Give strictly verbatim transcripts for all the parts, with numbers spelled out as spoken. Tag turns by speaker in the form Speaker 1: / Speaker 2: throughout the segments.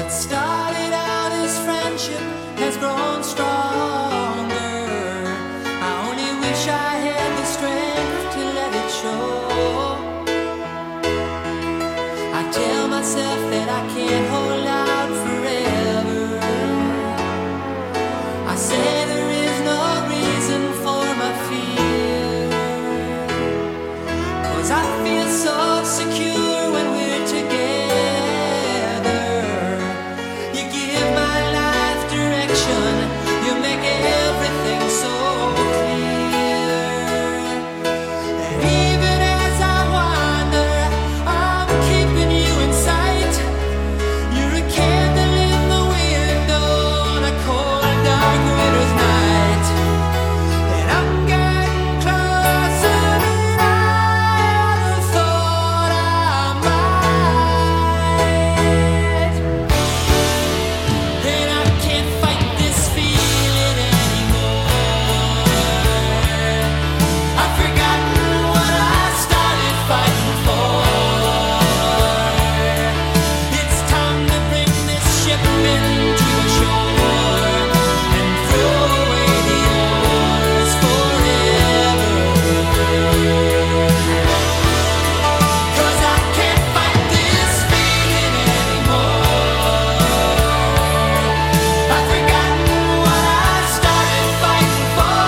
Speaker 1: What started out as friendship has grown stronger. I only wish I had the strength to let it show. I tell myself that I can't hold out forever. I say there is no reason for my fear, 'cause I feel so secure when we're together. You give my life direction, you make everything so clear. And even as I wander, I'm keeping you in sight. You're a candle in the window on a cold, dark winter's night. And I'm getting closer than I ever thought I might. And I can't fight this feeling anymore. I've forgotten what I started fighting for. It's time to bring this ship into the shore and throw away the oars forever. 'Cause I can't fight this feeling anymore. I've forgotten what I started fighting for.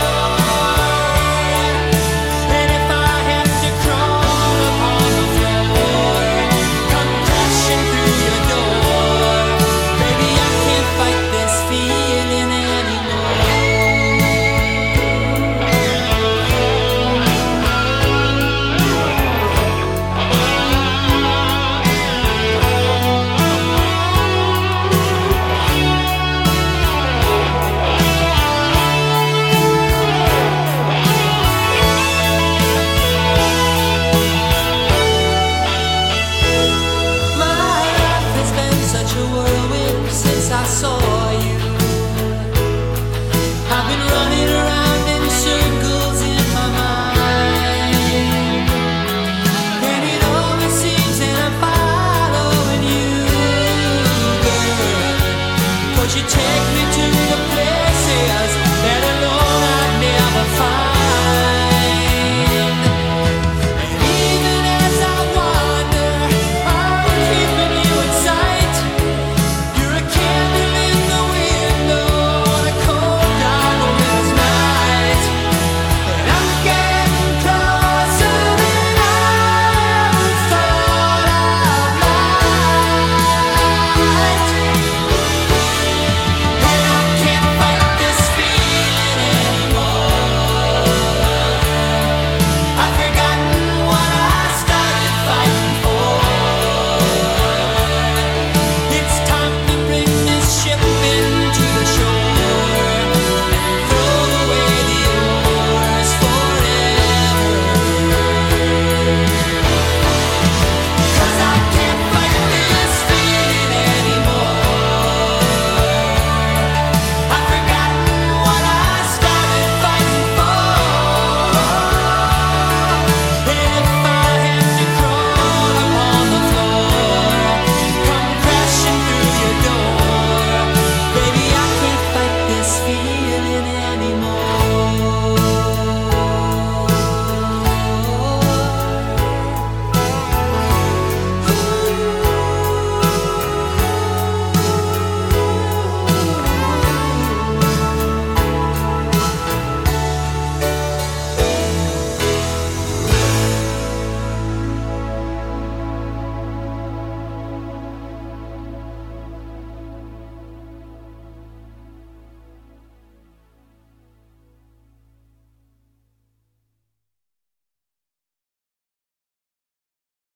Speaker 1: And if I have to crawl upon the floor, come crashing through your door, baby, I can't fight this feeling anymore. My life has been such a whirlwind since I saw